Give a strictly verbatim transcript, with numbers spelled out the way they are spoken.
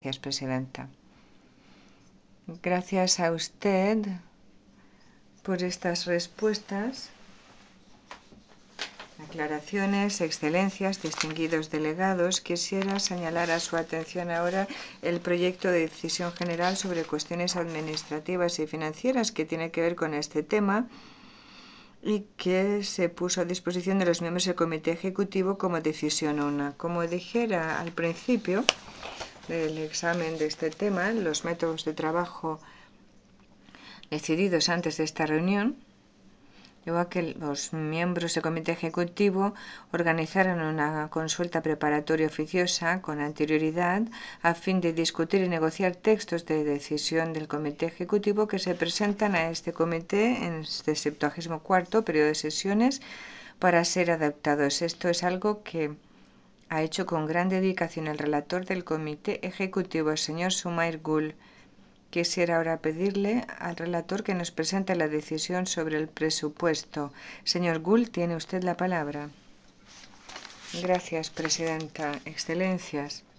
Gracias, Presidenta. Gracias a usted por estas respuestas, aclaraciones, excelencias, distinguidos delegados. Quisiera señalar a su atención ahora el proyecto de decisión general sobre cuestiones administrativas y financieras que tiene que ver con este tema y que se puso a disposición de los miembros del Comité Ejecutivo como decisión una. Como dijera al principio del examen de este tema, los métodos de trabajo decididos antes de esta reunión, igual que los miembros del Comité Ejecutivo organizaron una consulta preparatoria oficiosa con anterioridad a fin de discutir y negociar textos de decisión del Comité Ejecutivo que se presentan a este comité en este septuagésimo cuarto periodo de sesiones para ser adaptados. Esto es algo que ha hecho con gran dedicación el relator del Comité Ejecutivo, el señor Sumair Gul. Quisiera ahora pedirle al relator que nos presente la decisión sobre el presupuesto. Señor Gul, tiene usted la palabra. Gracias, Presidenta. Excelencias.